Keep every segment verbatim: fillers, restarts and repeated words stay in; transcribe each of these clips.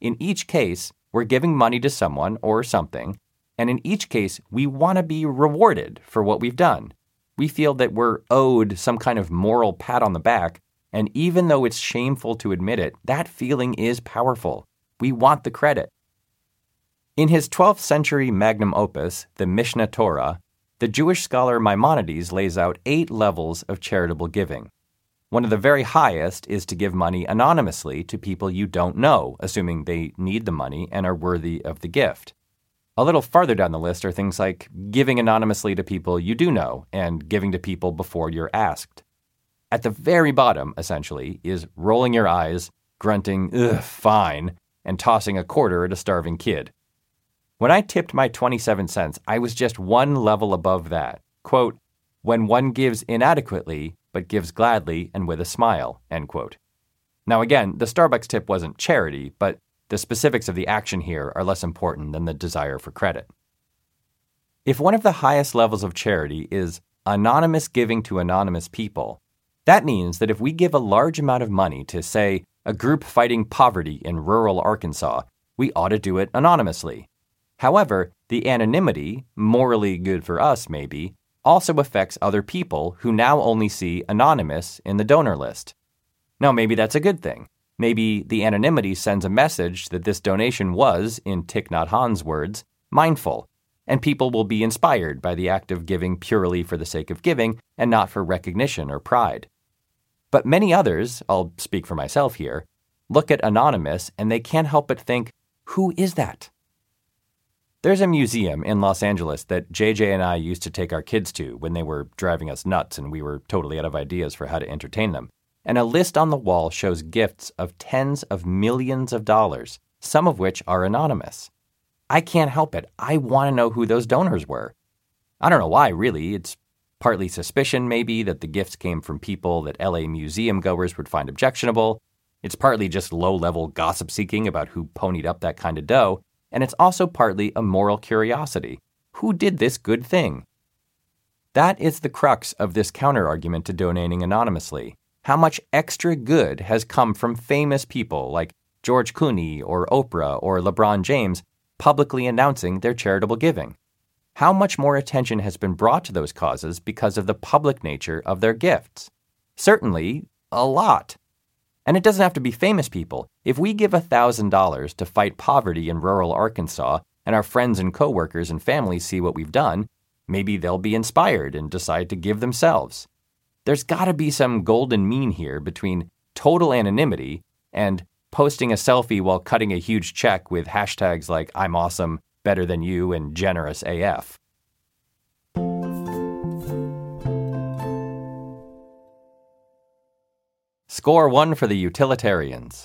In each case, we're giving money to someone or something, and in each case, we want to be rewarded for what we've done. We feel that we're owed some kind of moral pat on the back, and even though it's shameful to admit it, that feeling is powerful. We want the credit. In his twelfth century magnum opus, the Mishneh Torah, the Jewish scholar Maimonides lays out eight levels of charitable giving. One of the very highest is to give money anonymously to people you don't know, assuming they need the money and are worthy of the gift. A little farther down the list are things like giving anonymously to people you do know and giving to people before you're asked. At the very bottom, essentially, is rolling your eyes, grunting, ugh, fine, and tossing a quarter at a starving kid. When I tipped my twenty-seven cents, I was just one level above that. Quote, when one gives inadequately, but gives gladly and with a smile, end quote. Now again, the Starbucks tip wasn't charity, but the specifics of the action here are less important than the desire for credit. If one of the highest levels of charity is anonymous giving to anonymous people, that means that if we give a large amount of money to, say, a group fighting poverty in rural Arkansas, we ought to do it anonymously. However, the anonymity, morally good for us maybe, also affects other people who now only see anonymous in the donor list. Now, maybe that's a good thing. Maybe the anonymity sends a message that this donation was, in Thich Nhat Hanh's words, mindful, and people will be inspired by the act of giving purely for the sake of giving and not for recognition or pride. But many others, I'll speak for myself here, look at anonymous and they can't help but think, who is that? There's a museum in Los Angeles that J J and I used to take our kids to when they were driving us nuts and we were totally out of ideas for how to entertain them. And a list on the wall shows gifts of tens of millions of dollars, some of which are anonymous. I can't help it. I want to know who those donors were. I don't know why, really. It's partly suspicion, maybe, that the gifts came from people that L A museum goers would find objectionable. It's partly just low-level gossip-seeking about who ponied up that kind of dough. And it's also partly a moral curiosity. Who did this good thing? That is the crux of this counter-argument to donating anonymously. How much extra good has come from famous people like George Clooney or Oprah or LeBron James publicly announcing their charitable giving? How much more attention has been brought to those causes because of the public nature of their gifts? Certainly, a lot. And it doesn't have to be famous people. If we give one thousand dollars to fight poverty in rural Arkansas and our friends and coworkers and families see what we've done, maybe they'll be inspired and decide to give themselves. There's got to be some golden mean here between total anonymity and posting a selfie while cutting a huge check with hashtags like I'm awesome, better than you, and generous A F. Score one for the utilitarians.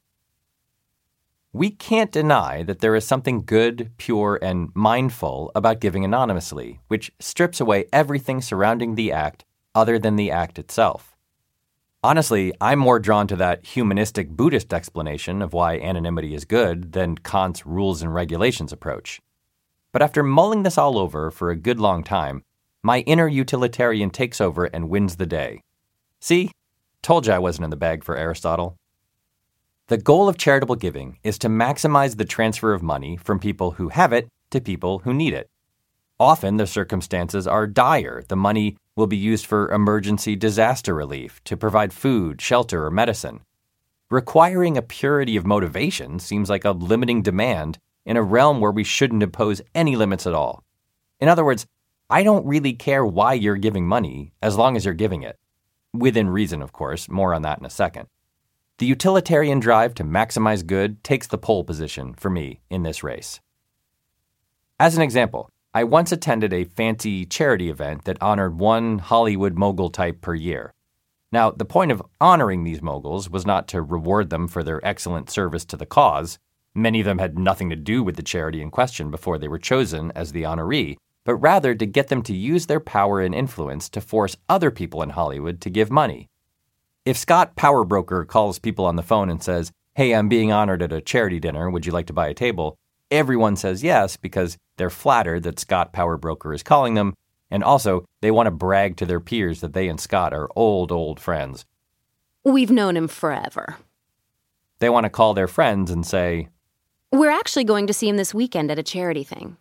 We can't deny that there is something good, pure, and mindful about giving anonymously, which strips away everything surrounding the act other than the act itself. Honestly, I'm more drawn to that humanistic Buddhist explanation of why anonymity is good than Kant's rules and regulations approach. But after mulling this all over for a good long time, my inner utilitarian takes over and wins the day. See? Told you I wasn't in the bag for Aristotle. The goal of charitable giving is to maximize the transfer of money from people who have it to people who need it. Often the circumstances are dire. The money will be used for emergency disaster relief, to provide food, shelter, or medicine. Requiring a purity of motivation seems like a limiting demand in a realm where we shouldn't impose any limits at all. In other words, I don't really care why you're giving money as long as you're giving it. Within reason, of course. More on that in a second. The utilitarian drive to maximize good takes the pole position for me in this race. As an example, I once attended a fancy charity event that honored one Hollywood mogul type per year. Now, the point of honoring these moguls was not to reward them for their excellent service to the cause. Many of them had nothing to do with the charity in question before they were chosen as the honoree, but rather to get them to use their power and influence to force other people in Hollywood to give money. If Scott Powerbroker calls people on the phone and says, "Hey, I'm being honored at a charity dinner, would you like to buy a table?" everyone says yes because they're flattered that Scott Powerbroker is calling them, and also they want to brag to their peers that they and Scott are old, old friends. We've known him forever. They want to call their friends and say, We're actually going to see him this weekend at a charity thing.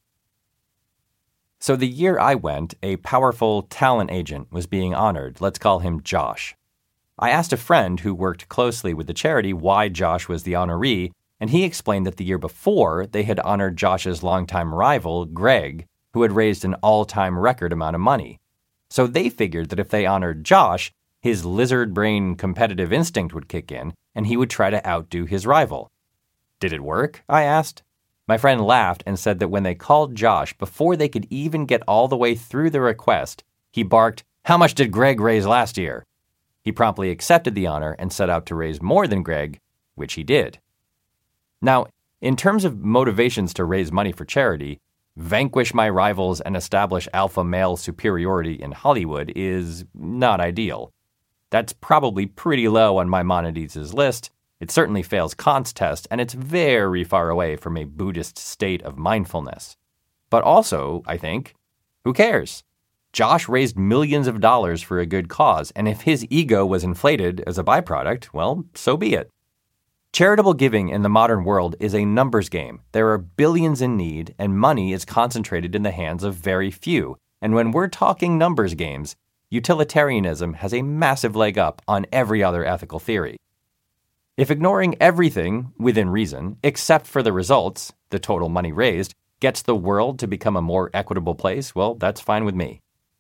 So the year I went, a powerful talent agent was being honored. Let's call him Josh. I asked a friend who worked closely with the charity why Josh was the honoree, and he explained that the year before, they had honored Josh's longtime rival, Greg, who had raised an all-time record amount of money. So they figured that if they honored Josh, his lizard brain competitive instinct would kick in, and he would try to outdo his rival. Did it work? I asked. My friend laughed and said that when they called Josh, before they could even get all the way through the request, he barked, "How much did Greg raise last year?" He promptly accepted the honor and set out to raise more than Greg, which he did. Now, in terms of motivations to raise money for charity, vanquish my rivals and establish alpha male superiority in Hollywood is not ideal. That's probably pretty low on Maimonides' list. It certainly fails Kant's test, and it's very far away from a Buddhist state of mindfulness. But also, I think, who cares? Josh raised millions of dollars for a good cause, and if his ego was inflated as a byproduct, well, so be it. Charitable giving in the modern world is a numbers game. There are billions in need, and money is concentrated in the hands of very few. And when we're talking numbers games, utilitarianism has a massive leg up on every other ethical theory. If ignoring everything, within reason, except for the results, the total money raised, gets the world to become a more equitable place, well, that's fine with me.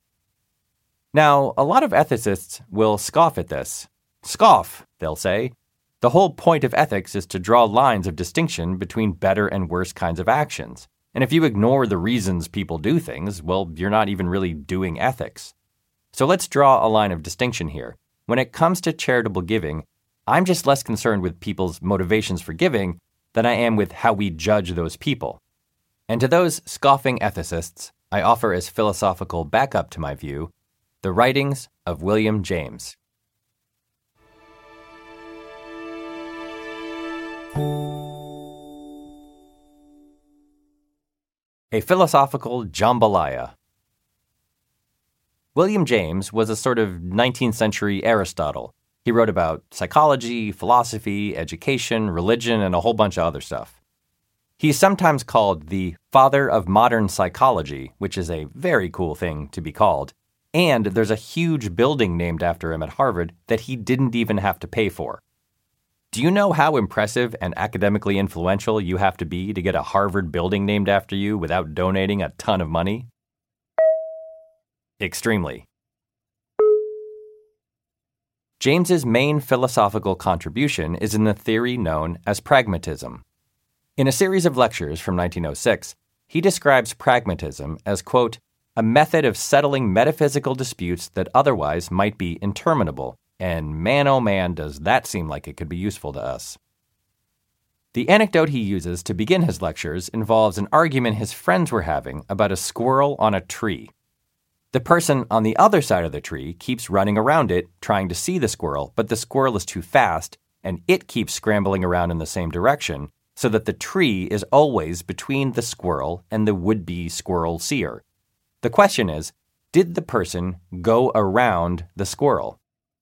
Now, a lot of ethicists will scoff at this. Scoff, they'll say. The whole point of ethics is to draw lines of distinction between better and worse kinds of actions. And if you ignore the reasons people do things, well, you're not even really doing ethics. So let's draw a line of distinction here. When it comes to charitable giving, I'm just less concerned with people's motivations for giving than I am with how we judge those people. And to those scoffing ethicists, I offer as philosophical backup to my view the writings of William James. A philosophical jambalaya. William James was a sort of nineteenth century Aristotle. He wrote about psychology, philosophy, education, religion, and a whole bunch of other stuff. He's sometimes called the father of modern psychology, which is a very cool thing to be called. And there's a huge building named after him at Harvard that he didn't even have to pay for. Do you know how impressive and academically influential you have to be to get a Harvard building named after you without donating a ton of money? Extremely. James's main philosophical contribution is in the theory known as pragmatism. In a series of lectures from nineteen oh six, he describes pragmatism as, quote, a method of settling metaphysical disputes that otherwise might be interminable. And man, oh man, does that seem like it could be useful to us. The anecdote he uses to begin his lectures involves an argument his friends were having about a squirrel on a tree. The person on the other side of the tree keeps running around it, trying to see the squirrel, but the squirrel is too fast, and it keeps scrambling around in the same direction, so that the tree is always between the squirrel and the would-be squirrel seer. The question is, did the person go around the squirrel?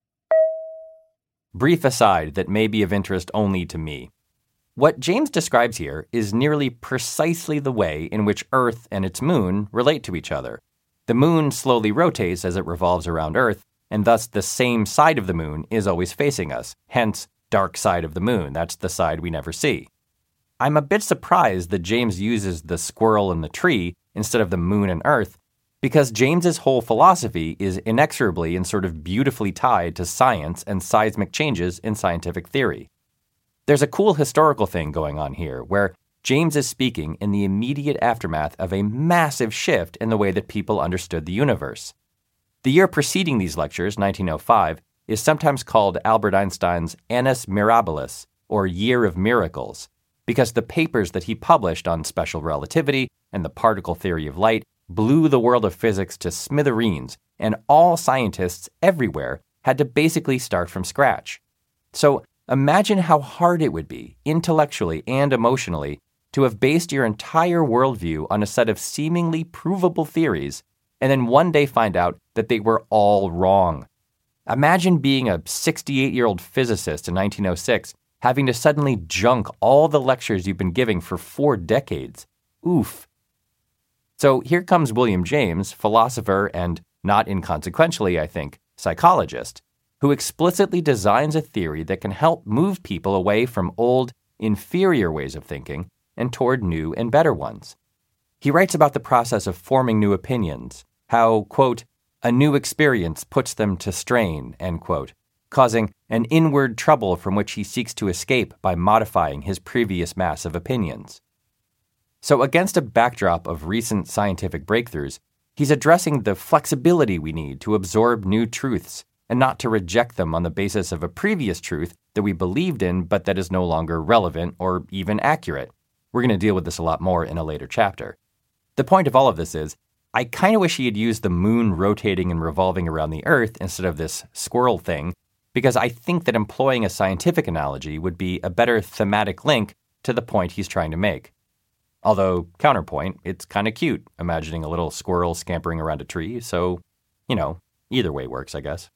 Brief aside that may be of interest only to me. What James describes here is nearly precisely the way in which Earth and its moon relate to each other. The moon slowly rotates as it revolves around Earth, and thus the same side of the moon is always facing us, hence dark side of the moon. That's the side we never see. I'm a bit surprised that James uses the squirrel and the tree instead of the moon and Earth, because James's whole philosophy is inexorably and sort of beautifully tied to science and seismic changes in scientific theory. There's a cool historical thing going on here, where James is speaking in the immediate aftermath of a massive shift in the way that people understood the universe. The year preceding these lectures, nineteen oh five, is sometimes called Albert Einstein's Annus Mirabilis, or Year of Miracles, because the papers that he published on special relativity and the particle theory of light blew the world of physics to smithereens, and all scientists everywhere had to basically start from scratch. So imagine how hard it would be, intellectually and emotionally, to have based your entire worldview on a set of seemingly provable theories, and then one day find out that they were all wrong. Imagine being a sixty-eight-year-old physicist in nineteen oh six, having to suddenly junk all the lectures you've been giving for four decades. Oof. So here comes William James, philosopher and, not inconsequentially, I think, psychologist, who explicitly designs a theory that can help move people away from old, inferior ways of thinking and toward new and better ones. He writes about the process of forming new opinions, how, quote, a new experience puts them to strain, end quote, causing an inward trouble from which he seeks to escape by modifying his previous mass of opinions. So against a backdrop of recent scientific breakthroughs, he's addressing the flexibility we need to absorb new truths and not to reject them on the basis of a previous truth that we believed in but that is no longer relevant or even accurate. We're going to deal with this a lot more in a later chapter. The point of all of this is, I kind of wish he had used the moon rotating and revolving around the Earth instead of this squirrel thing, because I think that employing a scientific analogy would be a better thematic link to the point he's trying to make. Although, counterpoint, it's kind of cute imagining a little squirrel scampering around a tree, so, you know, either way works, I guess.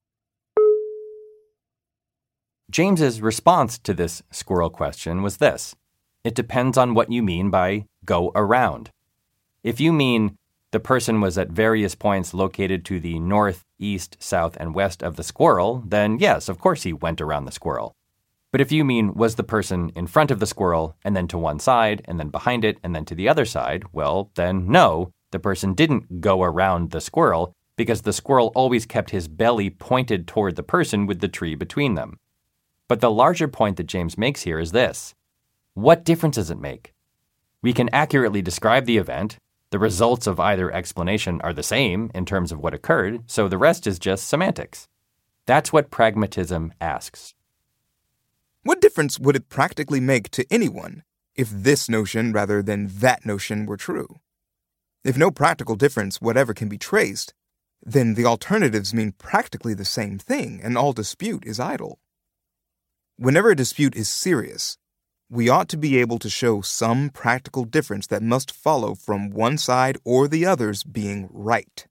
James's response to this squirrel question was this: it depends on what you mean by go around. If you mean the person was at various points located to the north, east, south, and west of the squirrel, then yes, of course he went around the squirrel. But if you mean was the person in front of the squirrel, and then to one side, and then behind it, and then to the other side, well, then no, the person didn't go around the squirrel, because the squirrel always kept his belly pointed toward the person with the tree between them. But the larger point that James makes here is this: what difference does it make? We can accurately describe the event. The results of either explanation are the same in terms of what occurred, so the rest is just semantics. That's what pragmatism asks. What difference would it practically make to anyone if this notion rather than that notion were true? If no practical difference whatever can be traced, then the alternatives mean practically the same thing, and all dispute is idle. Whenever a dispute is serious, we ought to be able to show some practical difference that must follow from one side or the other's being right.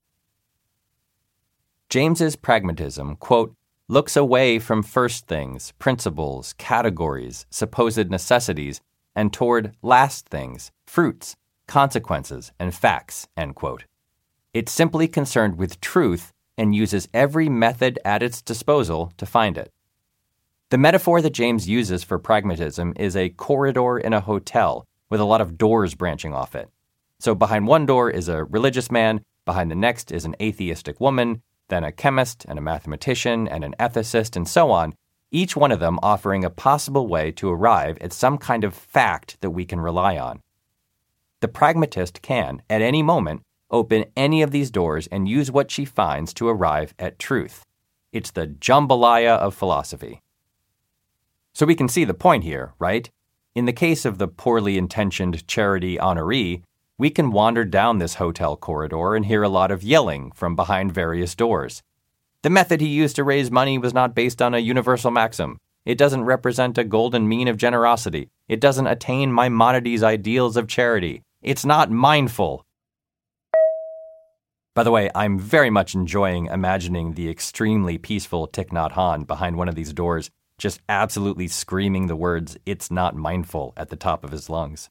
James's pragmatism, quote, looks away from first things, principles, categories, supposed necessities, and toward last things, fruits, consequences, and facts, end quote. It's simply concerned with truth and uses every method at its disposal to find it. The metaphor that James uses for pragmatism is a corridor in a hotel with a lot of doors branching off it. So behind one door is a religious man, behind the next is an atheistic woman, then a chemist and a mathematician and an ethicist and so on, each one of them offering a possible way to arrive at some kind of fact that we can rely on. The pragmatist can, at any moment, open any of these doors and use what she finds to arrive at truth. It's the jambalaya of philosophy. So we can see the point here, right? In the case of the poorly intentioned charity honoree, we can wander down this hotel corridor and hear a lot of yelling from behind various doors. The method he used to raise money was not based on a universal maxim. It doesn't represent a golden mean of generosity. It doesn't attain Maimonides' ideals of charity. It's not mindful. By the way, I'm very much enjoying imagining the extremely peaceful Thich Nhat Hanh behind one of these doors, just absolutely screaming the words, "It's not mindful," at the top of his lungs.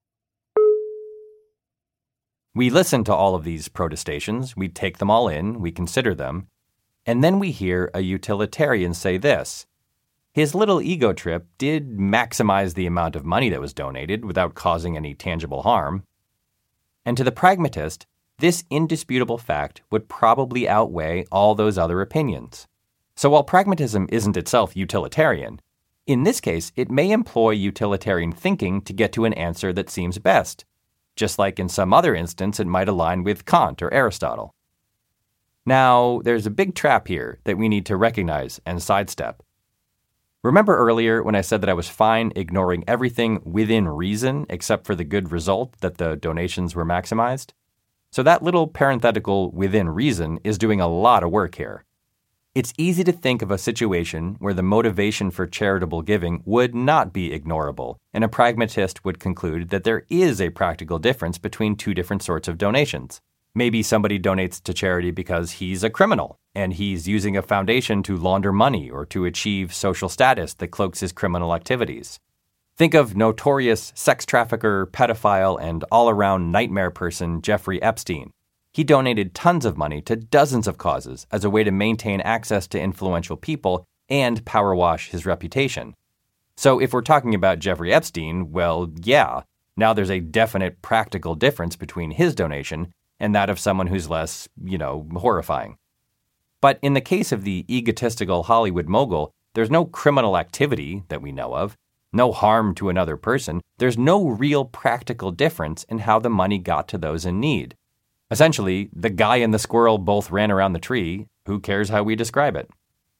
We listen to all of these protestations, we take them all in, we consider them, and then we hear a utilitarian say this: his little ego trip did maximize the amount of money that was donated without causing any tangible harm. And to the pragmatist, this indisputable fact would probably outweigh all those other opinions. So while pragmatism isn't itself utilitarian, in this case, it may employ utilitarian thinking to get to an answer that seems best, just like in some other instance it might align with Kant or Aristotle. Now, there's a big trap here that we need to recognize and sidestep. Remember earlier when I said that I was fine ignoring everything within reason except for the good result that the donations were maximized? So that little parenthetical within reason is doing a lot of work here. It's easy to think of a situation where the motivation for charitable giving would not be ignorable, and a pragmatist would conclude that there is a practical difference between two different sorts of donations. Maybe somebody donates to charity because he's a criminal and he's using a foundation to launder money or to achieve social status that cloaks his criminal activities. Think of notorious sex trafficker, pedophile, and all-around nightmare person Jeffrey Epstein. He donated tons of money to dozens of causes as a way to maintain access to influential people and power wash his reputation. So if we're talking about Jeffrey Epstein, well, yeah, now there's a definite practical difference between his donation and that of someone who's less, you know, horrifying. But in the case of the egotistical Hollywood mogul, there's no criminal activity that we know of, no harm to another person. There's no real practical difference in how the money got to those in need. Essentially, the guy and the squirrel both ran around the tree. Who cares how we describe it?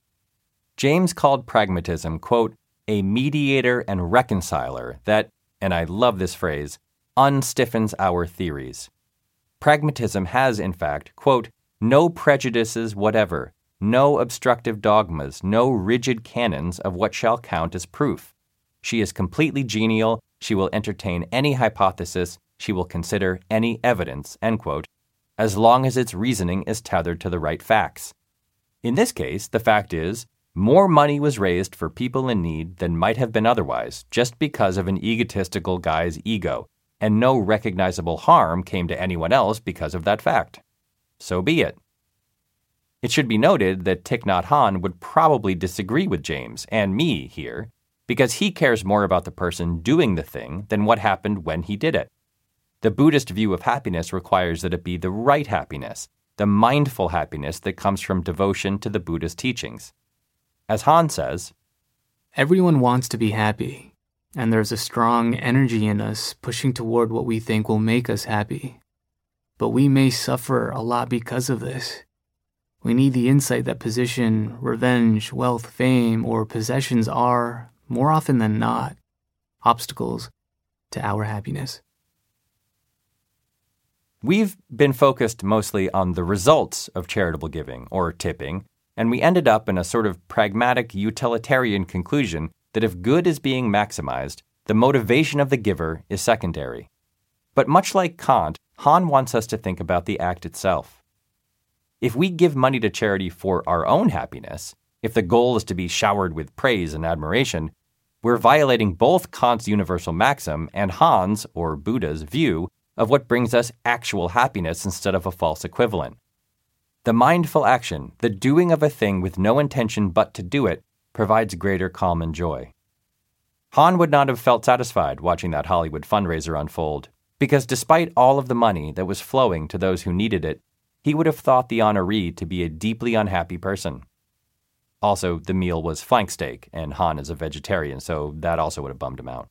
James called pragmatism, quote, a mediator and reconciler that, and I love this phrase, unstiffens our theories. Pragmatism has, in fact, quote, no prejudices whatever, no obstructive dogmas, no rigid canons of what shall count as proof. She is completely genial, she will entertain any hypothesis, she will consider any evidence, end quote, as long as its reasoning is tethered to the right facts. In this case, the fact is, more money was raised for people in need than might have been otherwise, just because of an egotistical guy's ego, and no recognizable harm came to anyone else because of that fact. So be it. It should be noted that Thich Nhat Hanh would probably disagree with James and me here, because he cares more about the person doing the thing than what happened when he did it. The Buddhist view of happiness requires that it be the right happiness, the mindful happiness that comes from devotion to the Buddhist teachings. As Hanh says, everyone wants to be happy. And there's a strong energy in us pushing toward what we think will make us happy. But we may suffer a lot because of this. We need the insight that position, revenge, wealth, fame, or possessions are, more often than not, obstacles to our happiness. We've been focused mostly on the results of charitable giving, or tipping, and we ended up in a sort of pragmatic utilitarian conclusion that if good is being maximized, the motivation of the giver is secondary. But much like Kant, Hanh wants us to think about the act itself. If we give money to charity for our own happiness, if the goal is to be showered with praise and admiration, we're violating both Kant's universal maxim and Han's, or Buddha's, view of what brings us actual happiness instead of a false equivalent. The mindful action, the doing of a thing with no intention but to do it, provides greater calm and joy. Hanh would not have felt satisfied watching that Hollywood fundraiser unfold, because despite all of the money that was flowing to those who needed it, he would have thought the honoree to be a deeply unhappy person. Also, the meal was flank steak, and Hanh is a vegetarian, so that also would have bummed him out.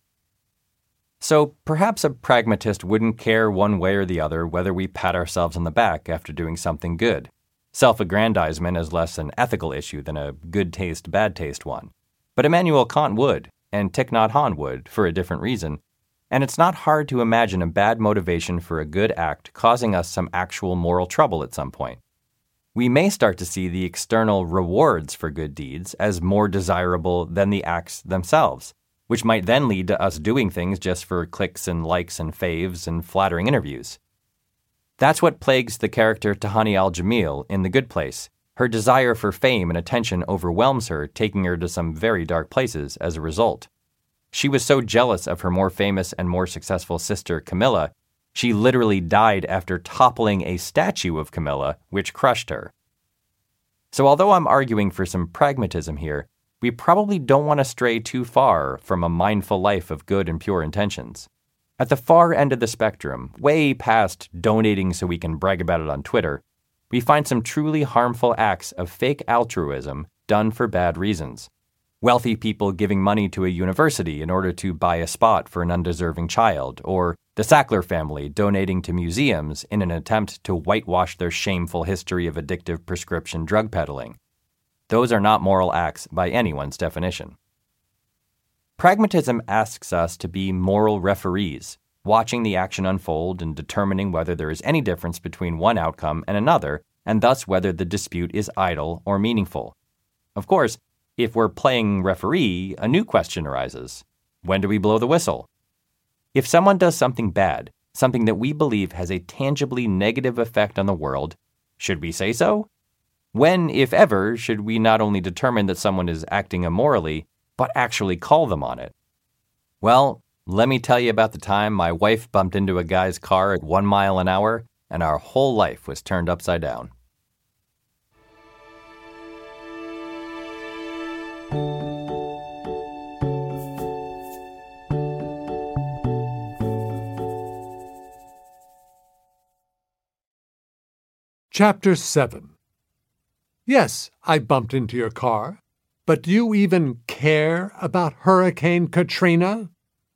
So perhaps a pragmatist wouldn't care one way or the other whether we pat ourselves on the back after doing something good. Self-aggrandizement is less an ethical issue than a good taste, bad taste one. But Immanuel Kant would, and Thich Nhat Hanh would, for a different reason. And it's not hard to imagine a bad motivation for a good act causing us some actual moral trouble at some point. We may start to see the external rewards for good deeds as more desirable than the acts themselves, which might then lead to us doing things just for clicks and likes and faves and flattering interviews. That's what plagues the character Tahani al-Jamil in The Good Place. Her desire for fame and attention overwhelms her, taking her to some very dark places as a result. She was so jealous of her more famous and more successful sister, Camilla, she literally died after toppling a statue of Camilla, which crushed her. So although I'm arguing for some pragmatism here, we probably don't want to stray too far from a mindful life of good and pure intentions. At the far end of the spectrum, way past donating so we can brag about it on Twitter, we find some truly harmful acts of fake altruism done for bad reasons. Wealthy people giving money to a university in order to buy a spot for an undeserving child, or the Sackler family donating to museums in an attempt to whitewash their shameful history of addictive prescription drug peddling. Those are not moral acts by anyone's definition. Pragmatism asks us to be moral referees, watching the action unfold and determining whether there is any difference between one outcome and another, and thus whether the dispute is idle or meaningful. Of course, if we're playing referee, a new question arises. When do we blow the whistle? If someone does something bad, something that we believe has a tangibly negative effect on the world, should we say so? When, if ever, should we not only determine that someone is acting immorally, but actually call them on it? Well, let me tell you about the time my wife bumped into a guy's car at one mile an hour, and our whole life was turned upside down. Chapter seven. Yes, I bumped into your car, but do you even care about Hurricane Katrina?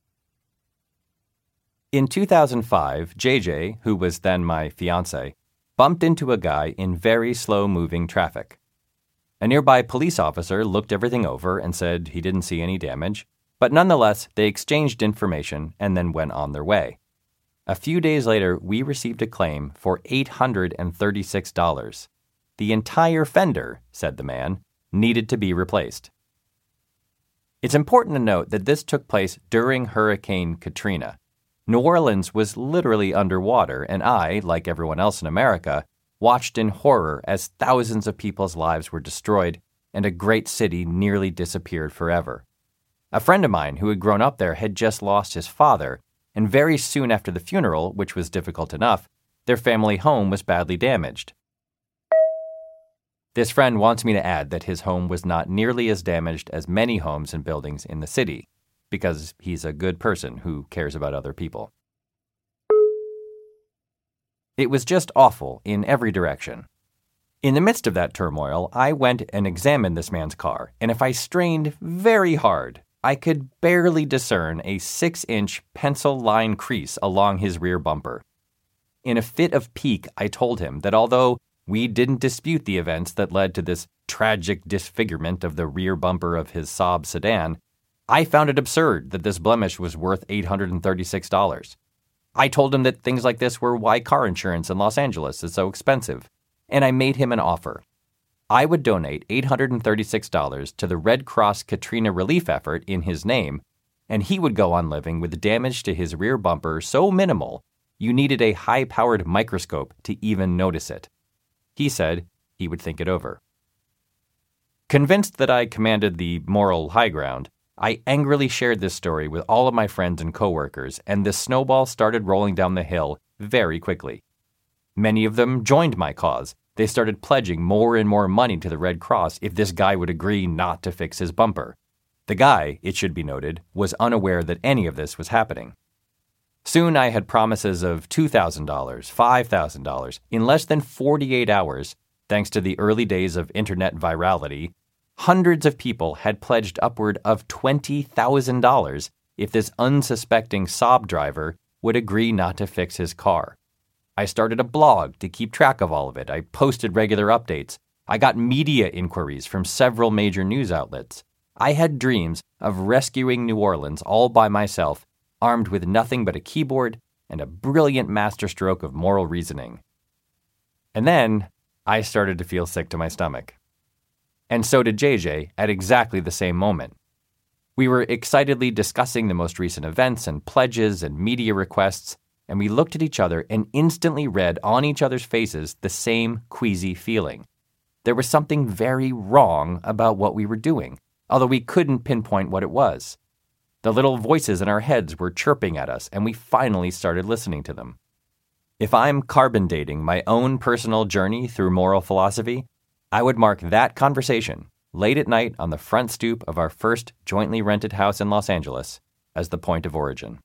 In two thousand five, J J, who was then my fiancé, bumped into a guy in very slow-moving traffic. A nearby police officer looked everything over and said he didn't see any damage, but nonetheless, they exchanged information and then went on their way. A few days later, we received a claim for eight hundred thirty-six dollars. The entire fender, said the man, needed to be replaced. It's important to note that this took place during Hurricane Katrina. New Orleans was literally underwater, and I, like everyone else in America, watched in horror as thousands of people's lives were destroyed and a great city nearly disappeared forever. A friend of mine who had grown up there had just lost his father, and very soon after the funeral, which was difficult enough, their family home was badly damaged. This friend wants me to add that his home was not nearly as damaged as many homes and buildings in the city, because he's a good person who cares about other people. It was just awful in every direction. In the midst of that turmoil, I went and examined this man's car, and if I strained very hard, I could barely discern a six-inch pencil-line crease along his rear bumper. In a fit of pique, I told him that although we didn't dispute the events that led to this tragic disfigurement of the rear bumper of his Saab sedan, I found it absurd that this blemish was worth eight hundred thirty-six dollars. I told him that things like this were why car insurance in Los Angeles is so expensive, and I made him an offer. I would donate eight hundred thirty-six dollars to the Red Cross Katrina relief effort in his name, and he would go on living with damage to his rear bumper so minimal you needed a high-powered microscope to even notice it. He said he would think it over. Convinced that I commanded the moral high ground, I angrily shared this story with all of my friends and coworkers, and the snowball started rolling down the hill very quickly. Many of them joined my cause. They started pledging more and more money to the Red Cross if this guy would agree not to fix his bumper. The guy, it should be noted, was unaware that any of this was happening. Soon I had promises of two thousand dollars, five thousand dollars. In less than forty-eight hours, thanks to the early days of internet virality, hundreds of people had pledged upward of twenty thousand dollars if this unsuspecting Saab driver would agree not to fix his car. I started a blog to keep track of all of it. I posted regular updates. I got media inquiries from several major news outlets. I had dreams of rescuing New Orleans all by myself, armed with nothing but a keyboard and a brilliant masterstroke of moral reasoning. And then I started to feel sick to my stomach. And so did J J at exactly the same moment. We were excitedly discussing the most recent events and pledges and media requests, and we looked at each other and instantly read on each other's faces the same queasy feeling. There was something very wrong about what we were doing, although we couldn't pinpoint what it was. The little voices in our heads were chirping at us, and we finally started listening to them. If I'm carbon dating my own personal journey through moral philosophy, I would mark that conversation, late at night on the front stoop of our first jointly rented house in Los Angeles, as the point of origin.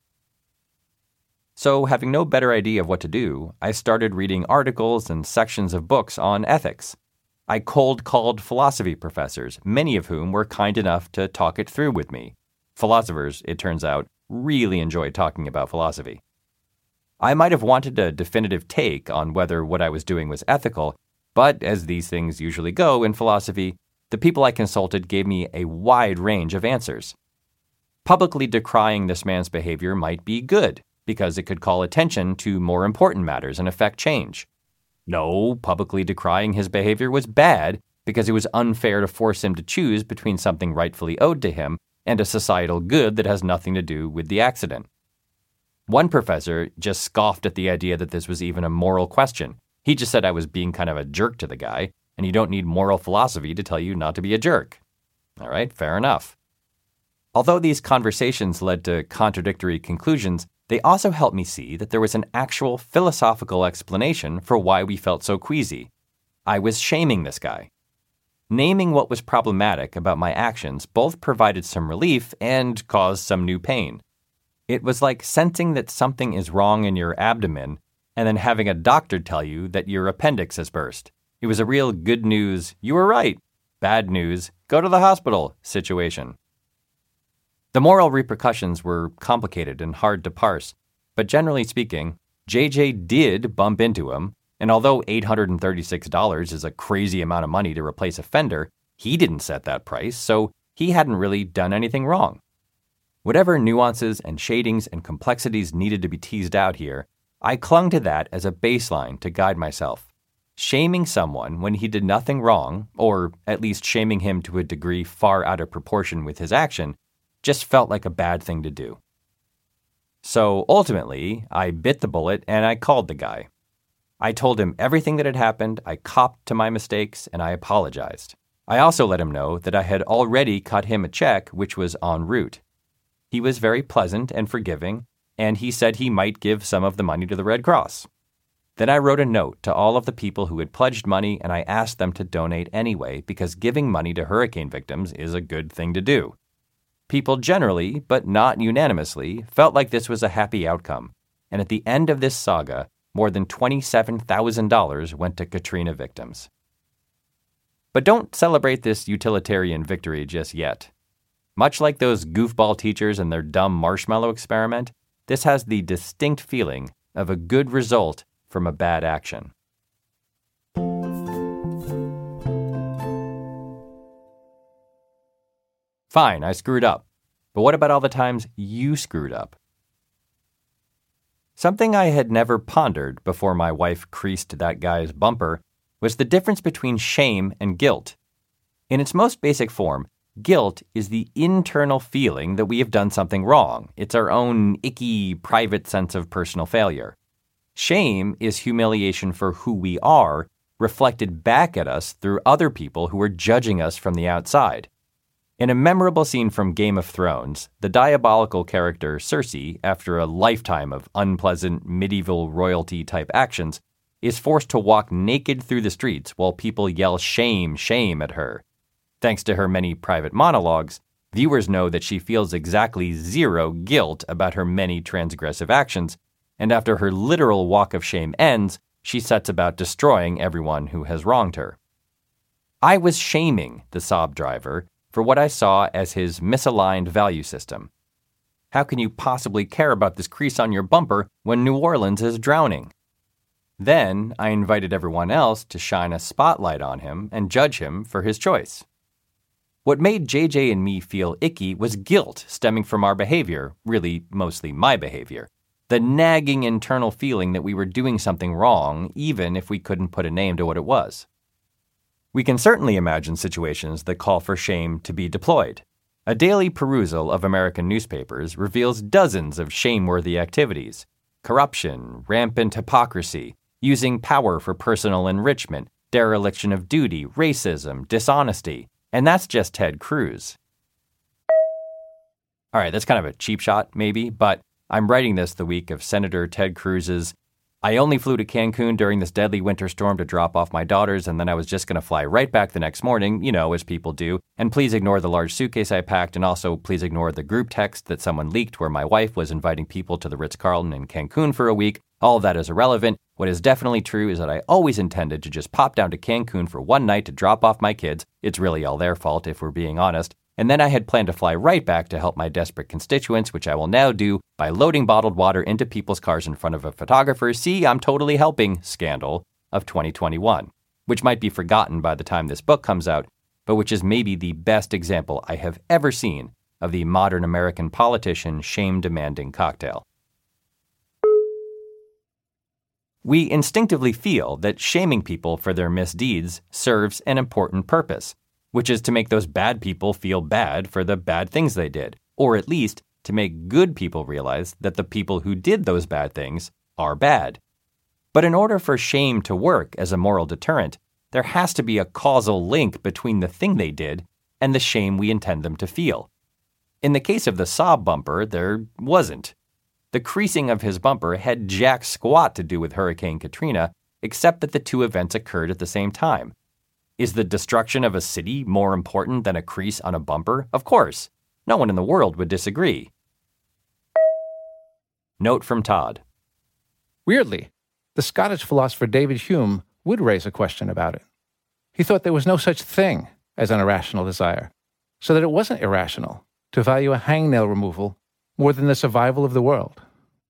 So, having no better idea of what to do, I started reading articles and sections of books on ethics. I cold-called philosophy professors, many of whom were kind enough to talk it through with me. Philosophers, it turns out, really enjoy talking about philosophy. I might have wanted a definitive take on whether what I was doing was ethical, but as these things usually go in philosophy, the people I consulted gave me a wide range of answers. Publicly decrying this man's behavior might be good, because it could call attention to more important matters and affect change. No, publicly decrying his behavior was bad, because it was unfair to force him to choose between something rightfully owed to him and a societal good that has nothing to do with the accident. One professor just scoffed at the idea that this was even a moral question. He just said I was being kind of a jerk to the guy, and you don't need moral philosophy to tell you not to be a jerk. All right, fair enough. Although these conversations led to contradictory conclusions, they also helped me see that there was an actual philosophical explanation for why we felt so queasy. I was shaming this guy. Naming what was problematic about my actions both provided some relief and caused some new pain. It was like sensing that something is wrong in your abdomen and then having a doctor tell you that your appendix has burst. It was a real good news, you were right, bad news, go to the hospital situation. The moral repercussions were complicated and hard to parse, but generally speaking, J J did bump into him, and although eight hundred thirty-six dollars is a crazy amount of money to replace a fender, he didn't set that price, so he hadn't really done anything wrong. Whatever nuances and shadings and complexities needed to be teased out here, I clung to that as a baseline to guide myself. Shaming someone when he did nothing wrong, or at least shaming him to a degree far out of proportion with his action, just felt like a bad thing to do. So ultimately, I bit the bullet and I called the guy. I told him everything that had happened, I copped to my mistakes, and I apologized. I also let him know that I had already cut him a check which was en route. He was very pleasant and forgiving, and he said he might give some of the money to the Red Cross. Then I wrote a note to all of the people who had pledged money, and I asked them to donate anyway because giving money to hurricane victims is a good thing to do. People generally, but not unanimously, felt like this was a happy outcome, and at the end of this saga, more than twenty-seven thousand dollars went to Katrina victims. But don't celebrate this utilitarian victory just yet. Much like those goofball teachers and their dumb marshmallow experiment, this has the distinct feeling of a good result from a bad action. Fine, I screwed up. But what about all the times you screwed up? Something I had never pondered before my wife creased that guy's bumper was the difference between shame and guilt. In its most basic form, guilt is the internal feeling that we have done something wrong. It's our own icky, private sense of personal failure. Shame is humiliation for who we are, reflected back at us through other people who are judging us from the outside. In a memorable scene from Game of Thrones, the diabolical character Cersei, after a lifetime of unpleasant medieval royalty-type actions, is forced to walk naked through the streets while people yell shame, shame at her. Thanks to her many private monologues, viewers know that she feels exactly zero guilt about her many transgressive actions, and after her literal walk of shame ends, she sets about destroying everyone who has wronged her. I was shaming the Saab driver for what I saw as his misaligned value system. How can you possibly care about this crease on your bumper when New Orleans is drowning? Then I invited everyone else to shine a spotlight on him and judge him for his choice. What made J J and me feel icky was guilt stemming from our behavior, really mostly my behavior. The nagging internal feeling that we were doing something wrong, even if we couldn't put a name to what it was. We can certainly imagine situations that call for shame to be deployed. A daily perusal of American newspapers reveals dozens of shameworthy activities: corruption, rampant hypocrisy, using power for personal enrichment, dereliction of duty, racism, dishonesty, and that's just Ted Cruz. All right, that's kind of a cheap shot, maybe, but I'm writing this the week of Senator Ted Cruz's "I only flew to Cancun during this deadly winter storm to drop off my daughters, and then I was just going to fly right back the next morning, you know, as people do. And please ignore the large suitcase I packed, and also please ignore the group text that someone leaked where my wife was inviting people to the Ritz-Carlton in Cancun for a week. All of that is irrelevant. What is definitely true is that I always intended to just pop down to Cancun for one night to drop off my kids. It's really all their fault, if we're being honest. And then I had planned to fly right back to help my desperate constituents, which I will now do by loading bottled water into people's cars in front of a photographer. See, I'm totally helping scandal of twenty twenty-one, which might be forgotten by the time this book comes out, but which is maybe the best example I have ever seen of the modern American politician shame-demanding cocktail. We instinctively feel that shaming people for their misdeeds serves an important purpose, which is to make those bad people feel bad for the bad things they did, or at least to make good people realize that the people who did those bad things are bad. But in order for shame to work as a moral deterrent, there has to be a causal link between the thing they did and the shame we intend them to feel. In the case of the Saab bumper, there wasn't. The creasing of his bumper had jack squat to do with Hurricane Katrina, except that the two events occurred at the same time. Is the destruction of a city more important than a crease on a bumper? Of course. No one in the world would disagree. Note from Todd. Weirdly, the Scottish philosopher David Hume would raise a question about it. He thought there was no such thing as an irrational desire, so that it wasn't irrational to value a hangnail removal more than the survival of the world.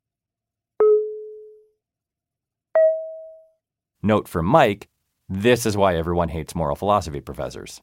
Note from Mike, this is why everyone hates moral philosophy professors.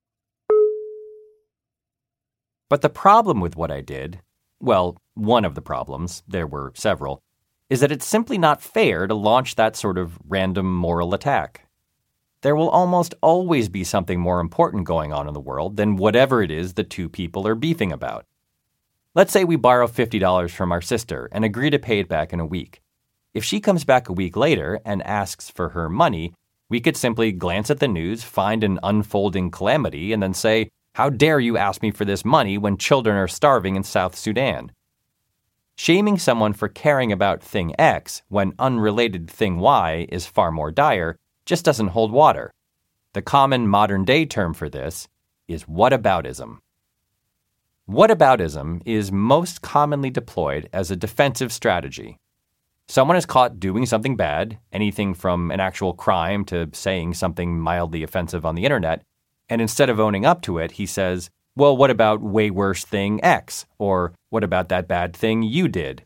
But the problem with what I did, well, one of the problems, there were several, is that it's simply not fair to launch that sort of random moral attack. There will almost always be something more important going on in the world than whatever it is the two people are beefing about. Let's say we borrow fifty dollars from our sister and agree to pay it back in a week. If she comes back a week later and asks for her money, we could simply glance at the news, find an unfolding calamity, and then say, "How dare you ask me for this money when children are starving in South Sudan?" Shaming someone for caring about thing X when unrelated thing Y is far more dire just doesn't hold water. The common modern-day term for this is whataboutism. Whataboutism is most commonly deployed as a defensive strategy. Someone is caught doing something bad, anything from an actual crime to saying something mildly offensive on the internet, and instead of owning up to it, he says, "Well, what about way worse thing X?" Or, "What about that bad thing you did?"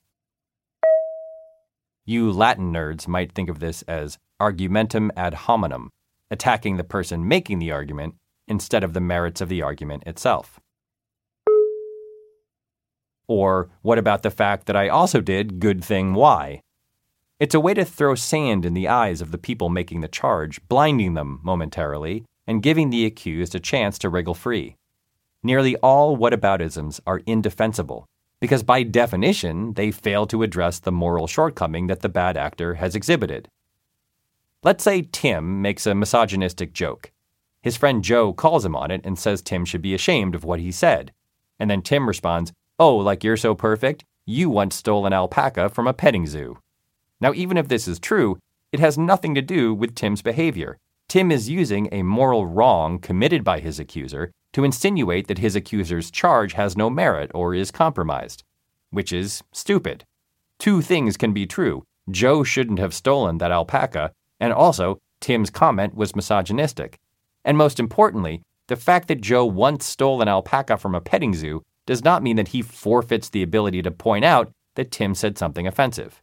You Latin nerds might think of this as argumentum ad hominem, attacking the person making the argument instead of the merits of the argument itself. Or, what about the fact that I also did good thing Y? It's a way to throw sand in the eyes of the people making the charge, blinding them momentarily, and giving the accused a chance to wriggle free. Nearly all whataboutisms are indefensible, because by definition, they fail to address the moral shortcoming that the bad actor has exhibited. Let's say Tim makes a misogynistic joke. His friend Joe calls him on it and says Tim should be ashamed of what he said. And then Tim responds, "Oh, like you're so perfect? You once stole an alpaca from a petting zoo." Now, even if this is true, it has nothing to do with Tim's behavior. Tim is using a moral wrong committed by his accuser to insinuate that his accuser's charge has no merit or is compromised, which is stupid. Two things can be true. Joe shouldn't have stolen that alpaca, and also Tim's comment was misogynistic. And most importantly, the fact that Joe once stole an alpaca from a petting zoo does not mean that he forfeits the ability to point out that Tim said something offensive.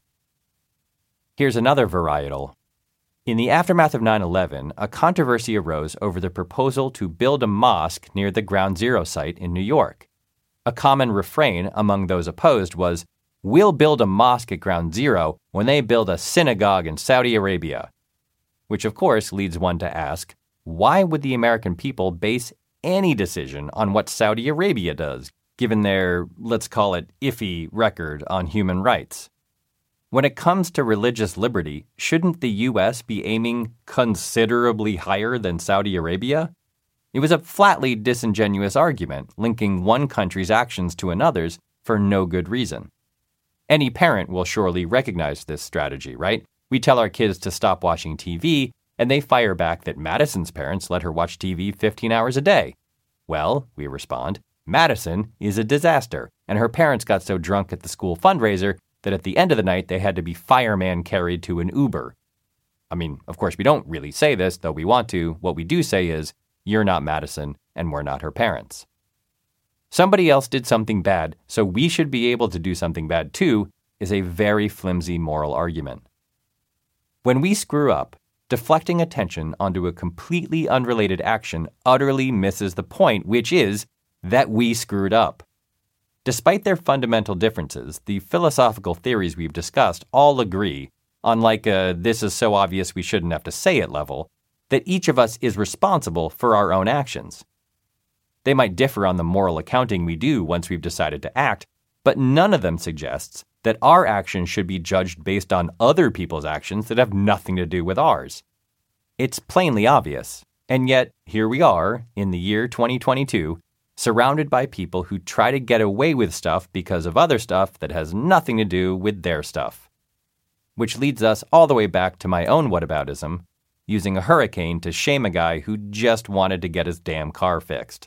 Here's another varietal. In the aftermath of nine eleven, a controversy arose over the proposal to build a mosque near the Ground Zero site in New York. A common refrain among those opposed was, "We'll build a mosque at Ground Zero when they build a synagogue in Saudi Arabia." Which, of course, leads one to ask, why would the American people base any decision on what Saudi Arabia does, given their, let's call it, iffy record on human rights? When it comes to religious liberty, shouldn't the U S be aiming considerably higher than Saudi Arabia? It was a flatly disingenuous argument, linking one country's actions to another's for no good reason. Any parent will surely recognize this strategy, right? We tell our kids to stop watching T V, and they fire back that Madison's parents let her watch T V fifteen hours a day. Well, we respond, Madison is a disaster, and her parents got so drunk at the school fundraiser that at the end of the night they had to be fireman carried to an Uber. I mean, of course, we don't really say this, though we want to. What we do say is, you're not Madison, and we're not her parents. Somebody else did something bad, so we should be able to do something bad too, is a very flimsy moral argument. When we screw up, deflecting attention onto a completely unrelated action utterly misses the point, which is that we screwed up. Despite their fundamental differences, the philosophical theories we've discussed all agree, on like a "this is so obvious we shouldn't have to say it" level, that each of us is responsible for our own actions. They might differ on the moral accounting we do once we've decided to act, but none of them suggests that our actions should be judged based on other people's actions that have nothing to do with ours. It's plainly obvious, and yet here we are, in the year twenty twenty-two, surrounded by people who try to get away with stuff because of other stuff that has nothing to do with their stuff. Which leads us all the way back to my own whataboutism, using a hurricane to shame a guy who just wanted to get his damn car fixed.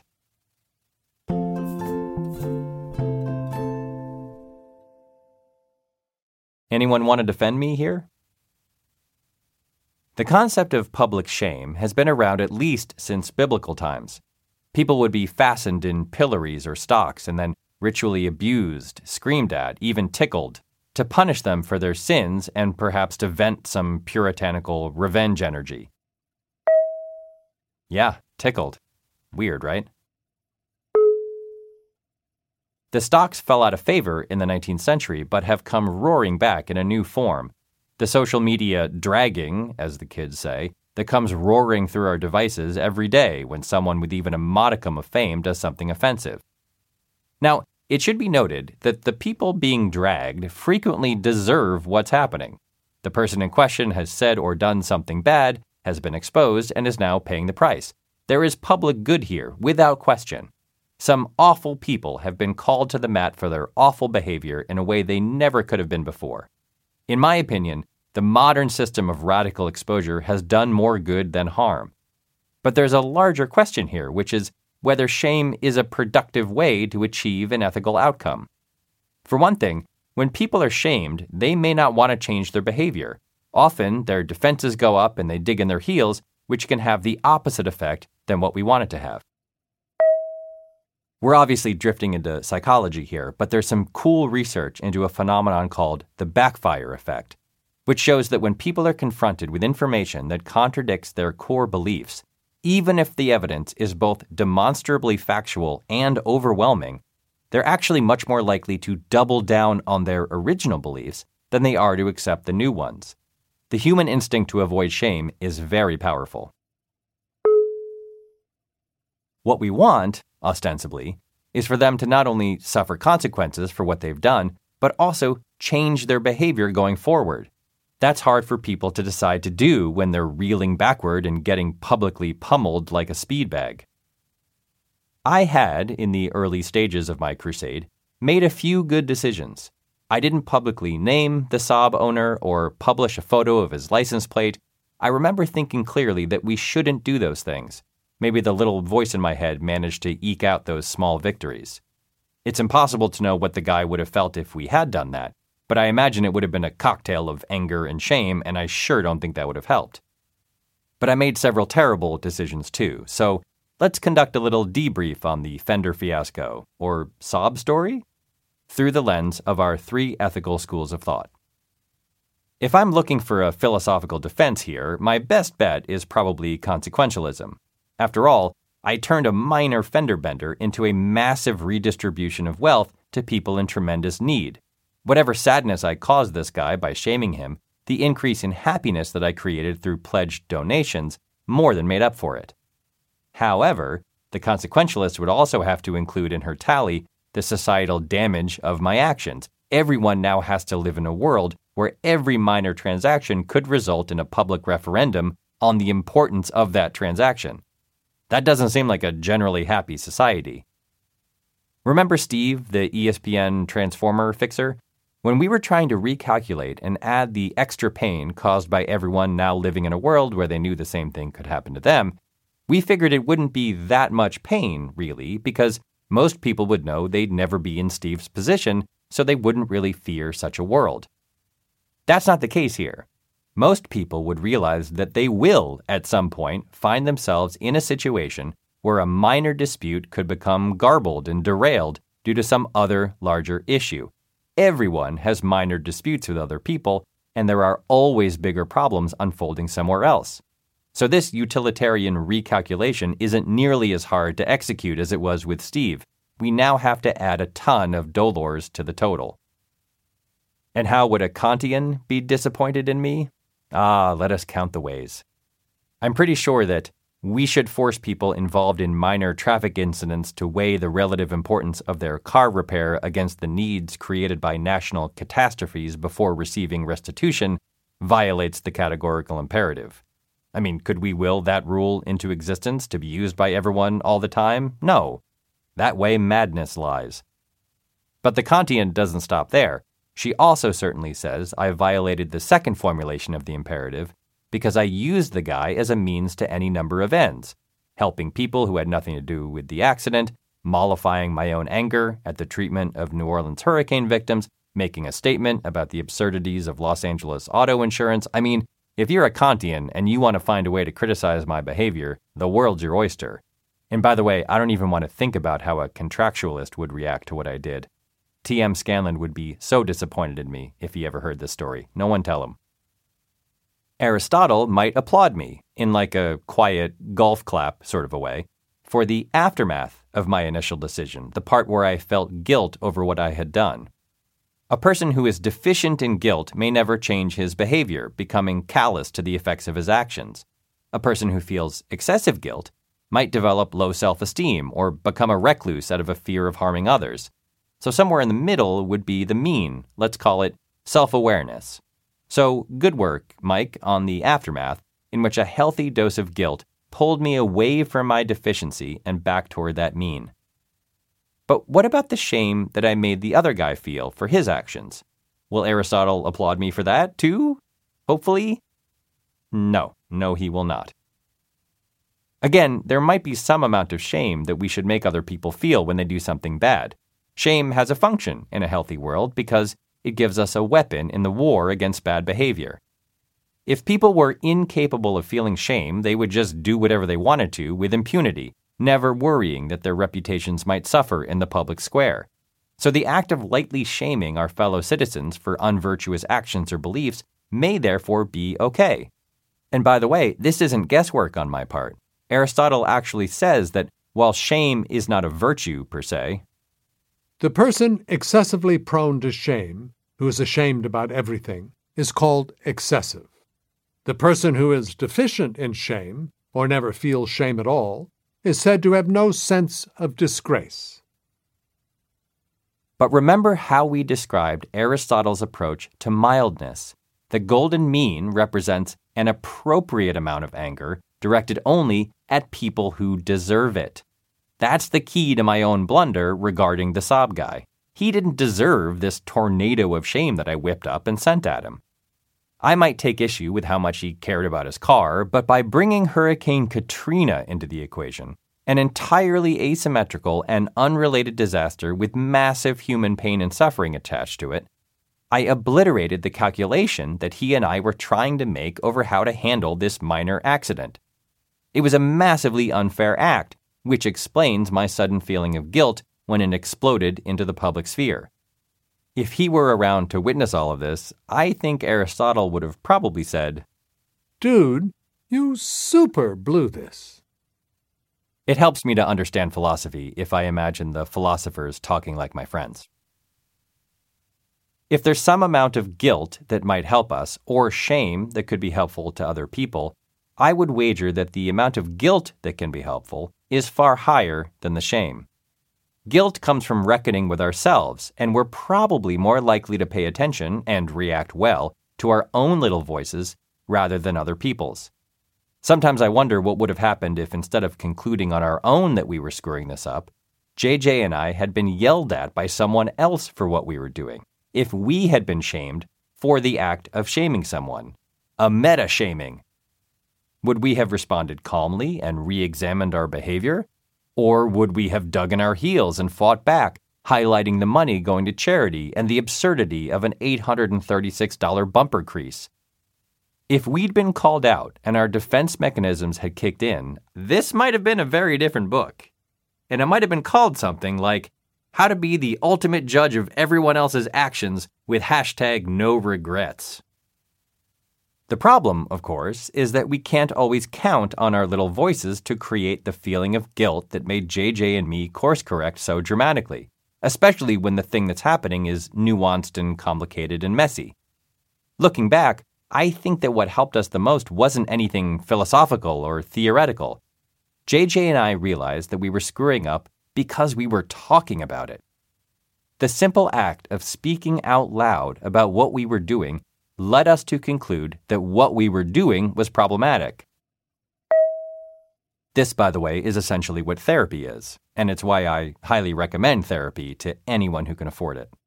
Anyone want to defend me here? The concept of public shame has been around at least since biblical times. People would be fastened in pillories or stocks and then ritually abused, screamed at, even tickled, to punish them for their sins and perhaps to vent some puritanical revenge energy. Yeah, tickled. Weird, right? The stocks fell out of favor in the nineteenth century, but have come roaring back in a new form. The social media dragging, as the kids say, that comes roaring through our devices every day when someone with even a modicum of fame does something offensive. Now, it should be noted that the people being dragged frequently deserve what's happening. The person in question has said or done something bad, has been exposed, and is now paying the price. There is public good here, without question. Some awful people have been called to the mat for their awful behavior in a way they never could have been before. In my opinion, the modern system of radical exposure has done more good than harm. But there's a larger question here, which is whether shame is a productive way to achieve an ethical outcome. For one thing, when people are shamed, they may not want to change their behavior. Often, their defenses go up and they dig in their heels, which can have the opposite effect than what we want it to have. We're obviously drifting into psychology here, but there's some cool research into a phenomenon called the backfire effect, which shows that when people are confronted with information that contradicts their core beliefs, even if the evidence is both demonstrably factual and overwhelming, they're actually much more likely to double down on their original beliefs than they are to accept the new ones. The human instinct to avoid shame is very powerful. What we want, ostensibly, is for them to not only suffer consequences for what they've done, but also change their behavior going forward. That's hard for people to decide to do when they're reeling backward and getting publicly pummeled like a speed bag. I had, in the early stages of my crusade, made a few good decisions. I didn't publicly name the Saab owner or publish a photo of his license plate. I remember thinking clearly that we shouldn't do those things. Maybe the little voice in my head managed to eke out those small victories. It's impossible to know what the guy would have felt if we had done that, but I imagine it would have been a cocktail of anger and shame, and I sure don't think that would have helped. But I made several terrible decisions too, so let's conduct a little debrief on the Fender fiasco, or sob story, through the lens of our three ethical schools of thought. If I'm looking for a philosophical defense here, my best bet is probably consequentialism. After all, I turned a minor fender bender into a massive redistribution of wealth to people in tremendous need. Whatever sadness I caused this guy by shaming him, the increase in happiness that I created through pledged donations more than made up for it. However, the consequentialist would also have to include in her tally the societal damage of my actions. Everyone now has to live in a world where every minor transaction could result in a public referendum on the importance of that transaction. That doesn't seem like a generally happy society. Remember Steve, the E S P N Transformer fixer? When we were trying to recalculate and add the extra pain caused by everyone now living in a world where they knew the same thing could happen to them, we figured it wouldn't be that much pain, really, because most people would know they'd never be in Steve's position, so they wouldn't really fear such a world. That's not the case here. Most people would realize that they will, at some point, find themselves in a situation where a minor dispute could become garbled and derailed due to some other larger issue. Everyone has minor disputes with other people, and there are always bigger problems unfolding somewhere else. So this utilitarian recalculation isn't nearly as hard to execute as it was with Steve. We now have to add a ton of dolors to the total. And how would a Kantian be disappointed in me? Ah, let us count the ways. I'm pretty sure that we should force people involved in minor traffic incidents to weigh the relative importance of their car repair against the needs created by national catastrophes before receiving restitution violates the categorical imperative. I mean, could we will that rule into existence to be used by everyone all the time? No. That way madness lies. But the Kantian doesn't stop there. She also certainly says I violated the second formulation of the imperative because I used the guy as a means to any number of ends, helping people who had nothing to do with the accident, mollifying my own anger at the treatment of New Orleans hurricane victims, making a statement about the absurdities of Los Angeles auto insurance. I mean, if you're a Kantian and you want to find a way to criticize my behavior, the world's your oyster. And by the way, I don't even want to think about how a contractualist would react to what I did. T M Scanlon would be so disappointed in me if he ever heard this story. No one tell him. Aristotle might applaud me, in like a quiet golf clap sort of a way, for the aftermath of my initial decision, the part where I felt guilt over what I had done. A person who is deficient in guilt may never change his behavior, becoming callous to the effects of his actions. A person who feels excessive guilt might develop low self-esteem or become a recluse out of a fear of harming others. So somewhere in the middle would be the mean, let's call it self-awareness. So good work, Mike, on the aftermath, in which a healthy dose of guilt pulled me away from my deficiency and back toward that mean. But what about the shame that I made the other guy feel for his actions? Will Aristotle applaud me for that, too? Hopefully? No, no, he will not. Again, there might be some amount of shame that we should make other people feel when they do something bad. Shame has a function in a healthy world because it gives us a weapon in the war against bad behavior. If people were incapable of feeling shame, they would just do whatever they wanted to with impunity, never worrying that their reputations might suffer in the public square. So the act of lightly shaming our fellow citizens for unvirtuous actions or beliefs may therefore be okay. And by the way, this isn't guesswork on my part. Aristotle actually says that while shame is not a virtue per se, the person excessively prone to shame, who is ashamed about everything, is called excessive. The person who is deficient in shame, or never feels shame at all, is said to have no sense of disgrace. But remember how we described Aristotle's approach to mildness. The golden mean represents an appropriate amount of anger directed only at people who deserve it. That's the key to my own blunder regarding the Saab guy. He didn't deserve this tornado of shame that I whipped up and sent at him. I might take issue with how much he cared about his car, but by bringing Hurricane Katrina into the equation, an entirely asymmetrical and unrelated disaster with massive human pain and suffering attached to it, I obliterated the calculation that he and I were trying to make over how to handle this minor accident. It was a massively unfair act, which explains my sudden feeling of guilt when it exploded into the public sphere. If he were around to witness all of this, I think Aristotle would have probably said, "Dude, you super blew this." It helps me to understand philosophy if I imagine the philosophers talking like my friends. If there's some amount of guilt that might help us, or shame that could be helpful to other people, I would wager that the amount of guilt that can be helpful is far higher than the shame. Guilt comes from reckoning with ourselves, and we're probably more likely to pay attention and react well to our own little voices rather than other people's. Sometimes I wonder what would have happened if instead of concluding on our own that we were screwing this up, J J and I had been yelled at by someone else for what we were doing, if we had been shamed for the act of shaming someone, a meta-shaming. Would we have responded calmly and re-examined our behavior? Or would we have dug in our heels and fought back, highlighting the money going to charity and the absurdity of an eight hundred thirty-six dollars bumper crease? If we'd been called out and our defense mechanisms had kicked in, this might have been a very different book. And it might have been called something like, How to Be the Ultimate Judge of Everyone Else's Actions with hashtag no regrets. The problem, of course, is that we can't always count on our little voices to create the feeling of guilt that made J J and me course correct so dramatically, especially when the thing that's happening is nuanced and complicated and messy. Looking back, I think that what helped us the most wasn't anything philosophical or theoretical. J J and I realized that we were screwing up because we were talking about it. The simple act of speaking out loud about what we were doing led us to conclude that what we were doing was problematic. This, by the way, is essentially what therapy is, and it's why I highly recommend therapy to anyone who can afford it.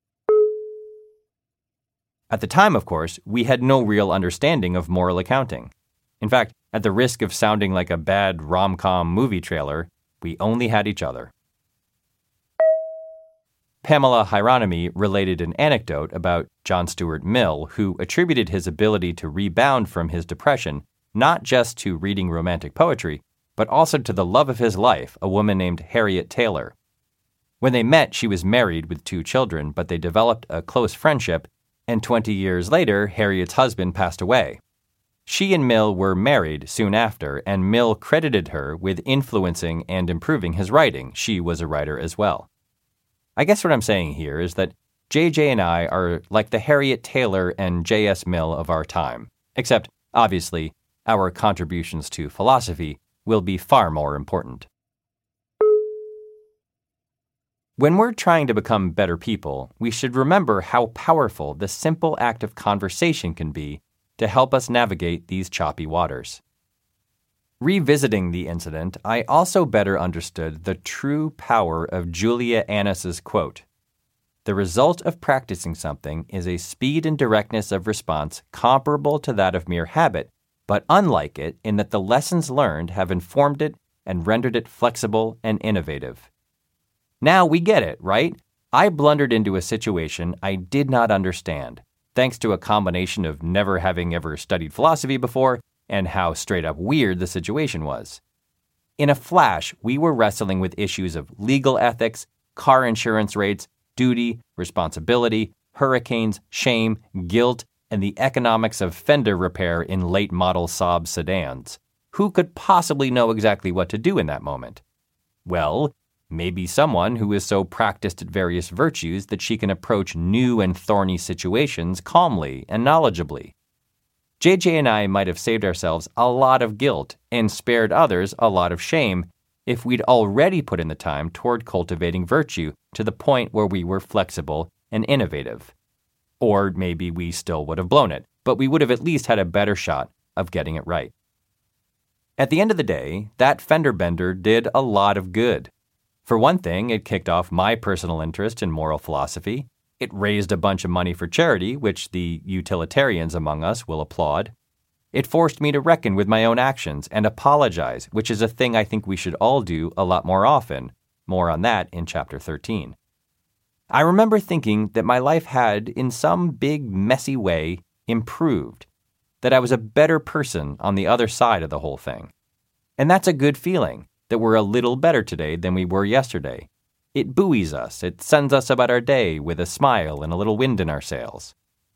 At the time, of course, we had no real understanding of moral accounting. In fact, at the risk of sounding like a bad rom-com movie trailer, we only had each other. Pamela Hieronymi related an anecdote about John Stuart Mill, who attributed his ability to rebound from his depression not just to reading romantic poetry, but also to the love of his life, a woman named Harriet Taylor. When they met, she was married with two children, but they developed a close friendship, and twenty years later, Harriet's husband passed away. She and Mill were married soon after, and Mill credited her with influencing and improving his writing. She was a writer as well. I guess what I'm saying here is that J J and I are like the Harriet Taylor and J S Mill of our time, except, obviously, our contributions to philosophy will be far more important. When we're trying to become better people, we should remember how powerful the simple act of conversation can be to help us navigate these choppy waters. Revisiting the incident, I also better understood the true power of Julia Annis's quote, "The result of practicing something is a speed and directness of response comparable to that of mere habit, but unlike it in that the lessons learned have informed it and rendered it flexible and innovative." Now we get it, right? I blundered into a situation I did not understand, thanks to a combination of never having ever studied philosophy before and how straight-up weird the situation was. In a flash, we were wrestling with issues of legal ethics, car insurance rates, duty, responsibility, hurricanes, shame, guilt, and the economics of fender repair in late-model Saab sedans. Who could possibly know exactly what to do in that moment? Well, maybe someone who is so practiced at various virtues that she can approach new and thorny situations calmly and knowledgeably. J J and I might have saved ourselves a lot of guilt and spared others a lot of shame if we'd already put in the time toward cultivating virtue to the point where we were flexible and innovative. Or maybe we still would have blown it, but we would have at least had a better shot of getting it right. At the end of the day, that fender bender did a lot of good. For one thing, it kicked off my personal interest in moral philosophy. It raised a bunch of money for charity, which the utilitarians among us will applaud. It forced me to reckon with my own actions and apologize, which is a thing I think we should all do a lot more often. More on that in Chapter thirteen. I remember thinking that my life had, in some big, messy way, improved, that I was a better person on the other side of the whole thing. And that's a good feeling, that we're a little better today than we were yesterday. It buoys us, it sends us about our day with a smile and a little wind in our sails.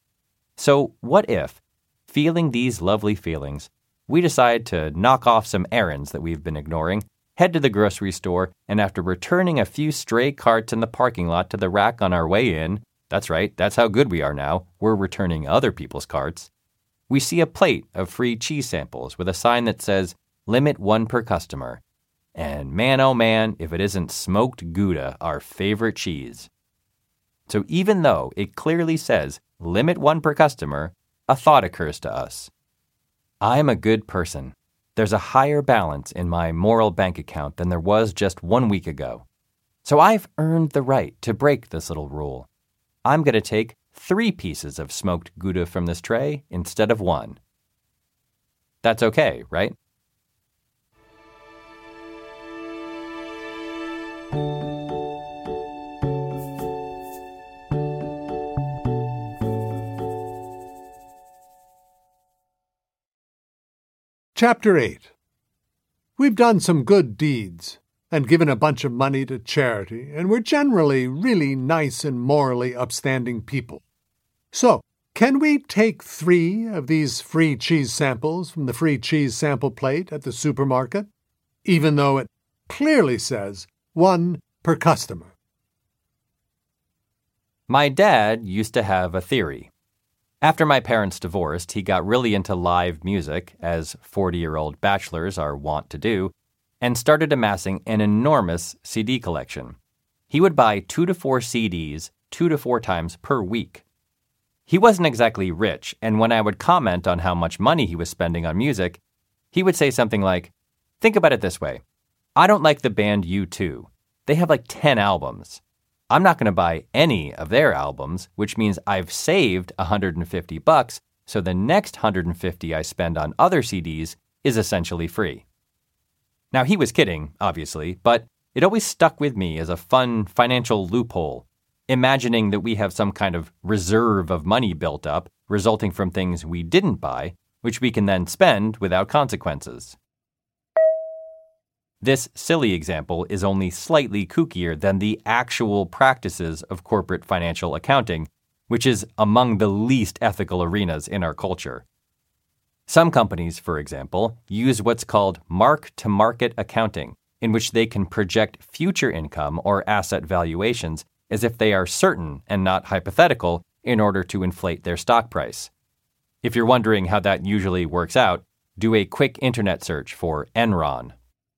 So what if, feeling these lovely feelings, we decide to knock off some errands that we've been ignoring, head to the grocery store, and after returning a few stray carts in the parking lot to the rack on our way in, that's right, that's how good we are now, we're returning other people's carts, we see a plate of free cheese samples with a sign that says, "Limit one per customer." And man, oh man, if it isn't smoked Gouda, our favorite cheese. So even though it clearly says, limit one per customer, a thought occurs to us. I'm a good person. There's a higher balance in my moral bank account than there was just one week ago. So I've earned the right to break this little rule. I'm going to take three pieces of smoked Gouda from this tray instead of one. That's okay, right? Chapter eight. We've done some good deeds and given a bunch of money to charity, and we're generally really nice and morally upstanding people. So, can we take three of these free cheese samples from the free cheese sample plate at the supermarket, even though it clearly says one per customer? My dad used to have a theory. After my parents divorced, he got really into live music, as forty-year-old bachelors are wont to do, and started amassing an enormous C D collection. He would buy two to four C Ds two to four times per week. He wasn't exactly rich, and when I would comment on how much money he was spending on music, he would say something like, "Think about it this way. I don't like the band U two. They have like ten albums. I'm not going to buy any of their albums, which means I've saved one hundred fifty bucks, so the next one hundred fifty I spend on other C Ds is essentially free." Now, he was kidding, obviously, but it always stuck with me as a fun financial loophole, imagining that we have some kind of reserve of money built up resulting from things we didn't buy, which we can then spend without consequences. This silly example is only slightly kookier than the actual practices of corporate financial accounting, which is among the least ethical arenas in our culture. Some companies, for example, use what's called mark-to-market accounting, in which they can project future income or asset valuations as if they are certain and not hypothetical in order to inflate their stock price. If you're wondering how that usually works out, do a quick internet search for Enron.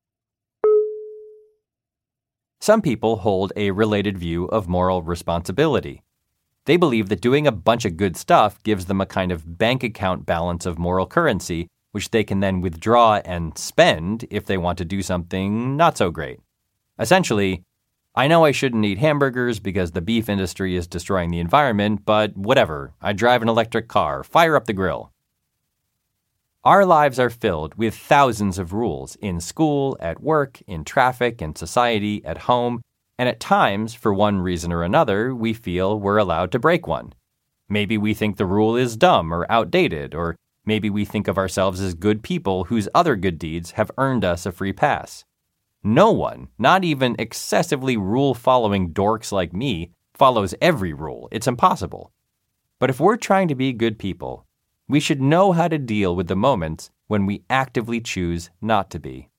Some people hold a related view of moral responsibility. They believe that doing a bunch of good stuff gives them a kind of bank account balance of moral currency, which they can then withdraw and spend if they want to do something not so great. Essentially, I know I shouldn't eat hamburgers because the beef industry is destroying the environment, but whatever, I drive an electric car, fire up the grill. Our lives are filled with thousands of rules in school, at work, in traffic, in society, at home, and at times, for one reason or another, we feel we're allowed to break one. Maybe we think the rule is dumb or outdated, or maybe we think of ourselves as good people whose other good deeds have earned us a free pass. No one, not even excessively rule-following dorks like me, follows every rule. It's impossible. But if we're trying to be good people, we should know how to deal with the moments when we actively choose not to be.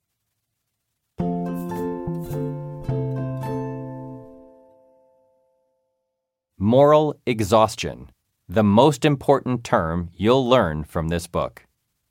Moral exhaustion, the most important term you'll learn from this book.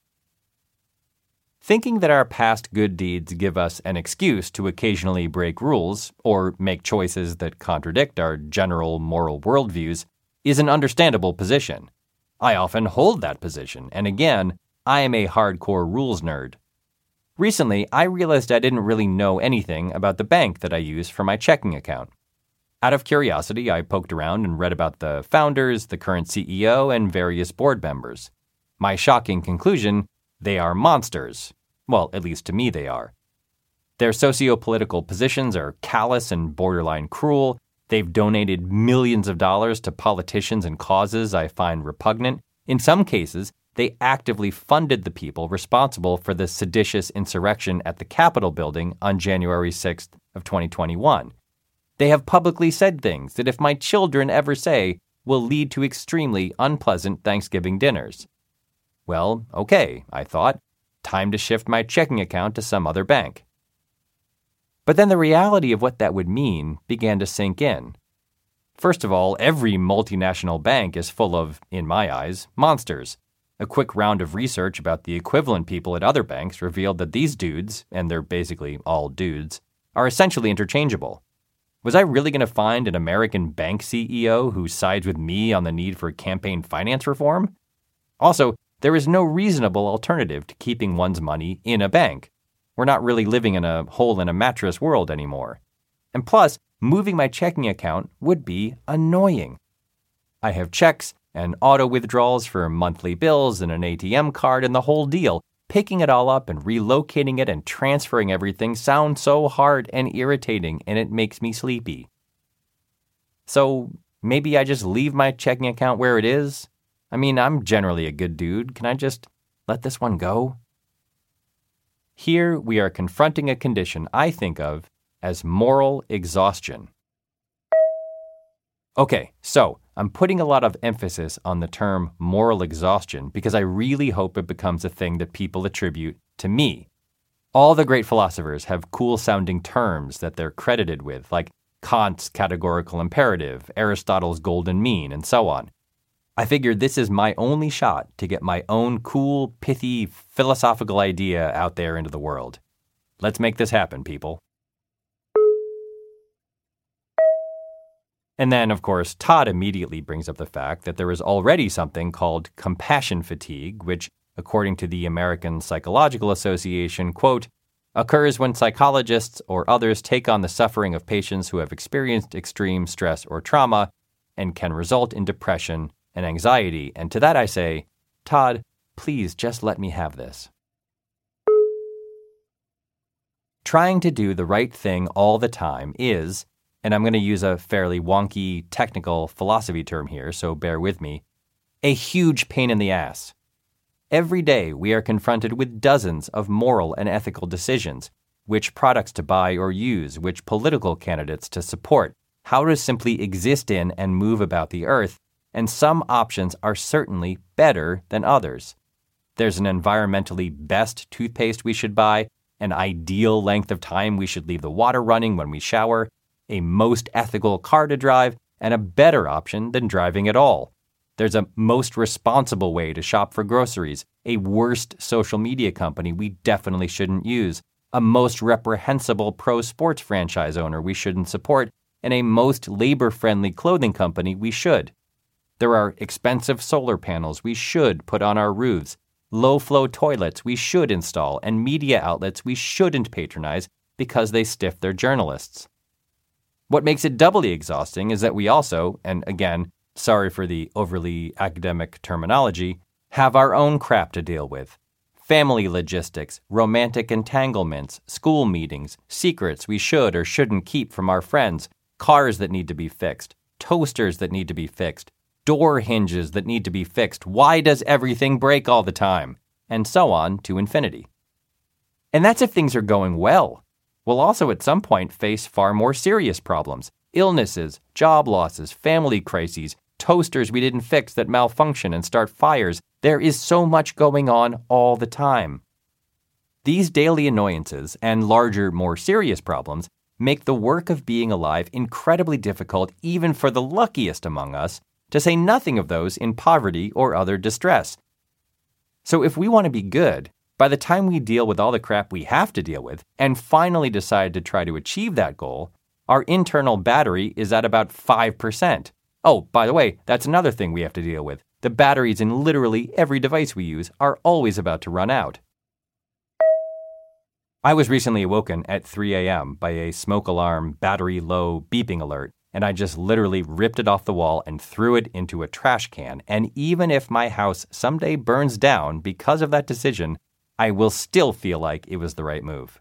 Thinking that our past good deeds give us an excuse to occasionally break rules or make choices that contradict our general moral worldviews is an understandable position. I often hold that position, and again, I am a hardcore rules nerd. Recently, I realized I didn't really know anything about the bank that I use for my checking account. Out of curiosity, I poked around and read about the founders, the current C E O, and various board members. My shocking conclusion: they are monsters. Well, at least to me they are. Their socio-political positions are callous and borderline cruel. They've donated millions of dollars to politicians and causes I find repugnant. In some cases, they actively funded the people responsible for the seditious insurrection at the Capitol building on January sixth of twenty twenty-one. They have publicly said things that, if my children ever say, will lead to extremely unpleasant Thanksgiving dinners. Well, okay, I thought. Time to shift my checking account to some other bank. But then the reality of what that would mean began to sink in. First of all, every multinational bank is full of, in my eyes, monsters. A quick round of research about the equivalent people at other banks revealed that these dudes, and they're basically all dudes, are essentially interchangeable. Was I really going to find an American bank C E O who sides with me on the need for campaign finance reform? Also, there is no reasonable alternative to keeping one's money in a bank. We're not really living in a hole-in-a-mattress world anymore. And plus, moving my checking account would be annoying. I have checks and auto withdrawals for monthly bills and an A T M card and the whole deal. Picking it all up and relocating it and transferring everything sounds so hard and irritating, and it makes me sleepy. So maybe I just leave my checking account where it is? I mean, I'm generally a good dude. Can I just let this one go? Here we are confronting a condition I think of as moral exhaustion. Okay, so I'm putting a lot of emphasis on the term moral exhaustion because I really hope it becomes a thing that people attribute to me. All the great philosophers have cool-sounding terms that they're credited with, like Kant's categorical imperative, Aristotle's golden mean, and so on. I figured this is my only shot to get my own cool, pithy, philosophical idea out there into the world. Let's make this happen, people. And then, of course, Todd immediately brings up the fact that there is already something called compassion fatigue, which, according to the American Psychological Association, quote, occurs when psychologists or others take on the suffering of patients who have experienced extreme stress or trauma and can result in depression and anxiety. And to that I say, Todd, please just let me have this. Trying to do the right thing all the time is, and I'm going to use a fairly wonky technical philosophy term here, so bear with me, a huge pain in the ass. Every day we are confronted with dozens of moral and ethical decisions, which products to buy or use, which political candidates to support, how to simply exist in and move about the earth, and some options are certainly better than others. There's an environmentally best toothpaste we should buy, an ideal length of time we should leave the water running when we shower, a most ethical car to drive, and a better option than driving at all. There's a most responsible way to shop for groceries, a worst social media company we definitely shouldn't use, a most reprehensible pro sports franchise owner we shouldn't support, and a most labor-friendly clothing company we should. There are expensive solar panels we should put on our roofs, low-flow toilets we should install, and media outlets we shouldn't patronize because they stiff their journalists. What makes it doubly exhausting is that we also, and again, sorry for the overly academic terminology, have our own crap to deal with. Family logistics, romantic entanglements, school meetings, secrets we should or shouldn't keep from our friends, cars that need to be fixed, toasters that need to be fixed, door hinges that need to be fixed. Why does everything break all the time? And so on to infinity. And that's if things are going well. We'll also at some point face far more serious problems. Illnesses, job losses, family crises, toasters we didn't fix that malfunction and start fires. There is so much going on all the time. These daily annoyances and larger, more serious problems make the work of being alive incredibly difficult even for the luckiest among us, to say nothing of those in poverty or other distress. So if we want to be good, by the time we deal with all the crap we have to deal with and finally decide to try to achieve that goal, our internal battery is at about five percent. Oh, by the way, that's another thing we have to deal with. The batteries in literally every device we use are always about to run out. I was recently awoken at three a.m. by a smoke alarm, battery low beeping alert, and I just literally ripped it off the wall and threw it into a trash can. And even if my house someday burns down because of that decision, I will still feel like it was the right move.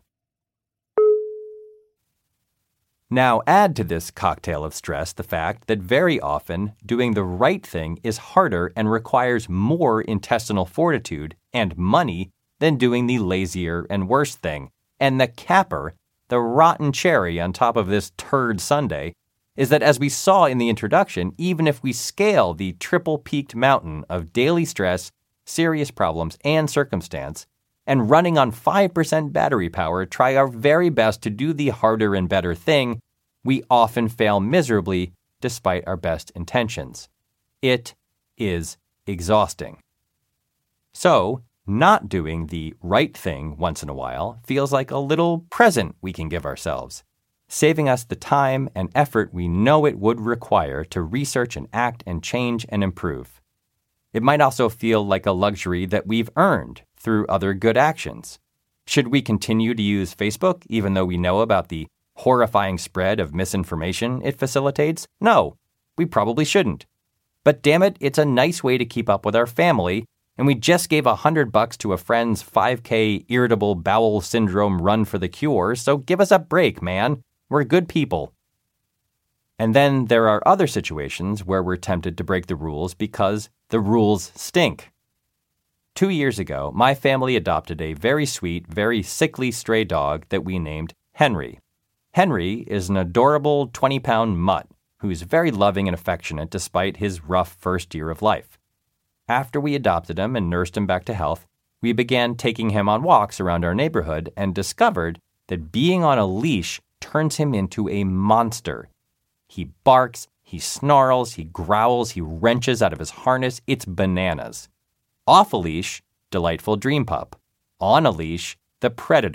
Now add to this cocktail of stress the fact that very often doing the right thing is harder and requires more intestinal fortitude and money than doing the lazier and worse thing. And the capper, the rotten cherry on top of this turd sundae, is that as we saw in the introduction, even if we scale the triple-peaked mountain of daily stress, serious problems, and circumstance, and running on five percent battery power, try our very best to do the harder and better thing, we often fail miserably despite our best intentions. It is exhausting. So, not doing the right thing once in a while feels like a little present we can give ourselves, saving us the time and effort we know it would require to research and act and change and improve. It might also feel like a luxury that we've earned through other good actions. Should we continue to use Facebook even though we know about the horrifying spread of misinformation it facilitates? No, we probably shouldn't. But damn it, it's a nice way to keep up with our family, and we just gave a hundred bucks to a friend's five K irritable bowel syndrome run for the cure, so give us a break, man. We're good people. And then there are other situations where we're tempted to break the rules because the rules stink. Two years ago, my family adopted a very sweet, very sickly stray dog that we named Henry. Henry is an adorable twenty-pound mutt who's very loving and affectionate despite his rough first year of life. After we adopted him and nursed him back to health, we began taking him on walks around our neighborhood and discovered that being on a leash turns him into a monster. He barks, he snarls, he growls, he wrenches out of his harness. It's bananas. Off a leash, delightful dream pup. On a leash, the predator,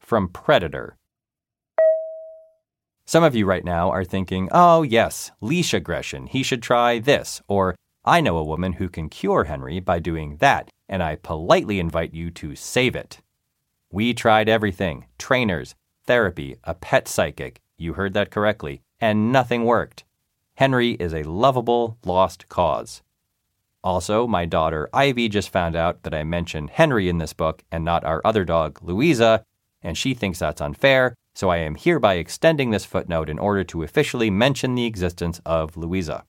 from predator. Some of you right now are thinking, oh yes, leash aggression, he should try this, or I know a woman who can cure Henry by doing that, and I politely invite you to save it. We tried everything, trainers, therapy, a pet psychic, you heard that correctly, and nothing worked. Henry is a lovable, lost cause. Also, my daughter Ivy just found out that I mentioned Henry in this book and not our other dog, Louisa, and she thinks that's unfair, so I am hereby extending this footnote in order to officially mention the existence of Louisa.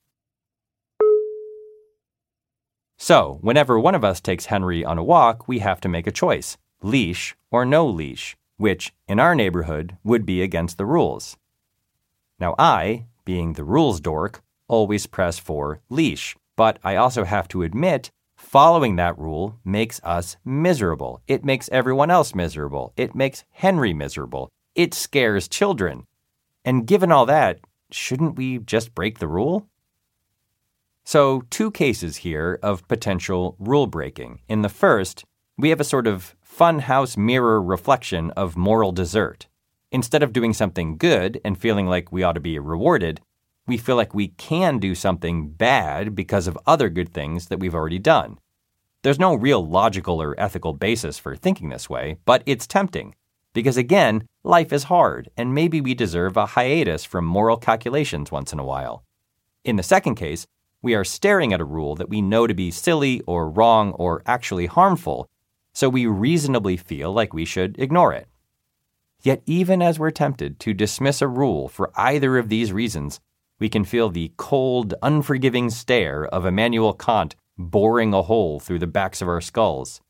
So, whenever one of us takes Henry on a walk, we have to make a choice, leash or no leash, which, in our neighborhood, would be against the rules. Now I, being the rules dork, always press for leash, but I also have to admit, following that rule makes us miserable. It makes everyone else miserable. It makes Henry miserable. It scares children. And given all that, shouldn't we just break the rule? So, two cases here of potential rule breaking. In the first, we have a sort of funhouse mirror reflection of moral desert. Instead of doing something good and feeling like we ought to be rewarded, we feel like we can do something bad because of other good things that we've already done. There's no real logical or ethical basis for thinking this way, but it's tempting. Because again, life is hard, and maybe we deserve a hiatus from moral calculations once in a while. In the second case, we are staring at a rule that we know to be silly or wrong or actually harmful, so we reasonably feel like we should ignore it. Yet even as we're tempted to dismiss a rule for either of these reasons, we can feel the cold, unforgiving stare of Immanuel Kant boring a hole through the backs of our skulls.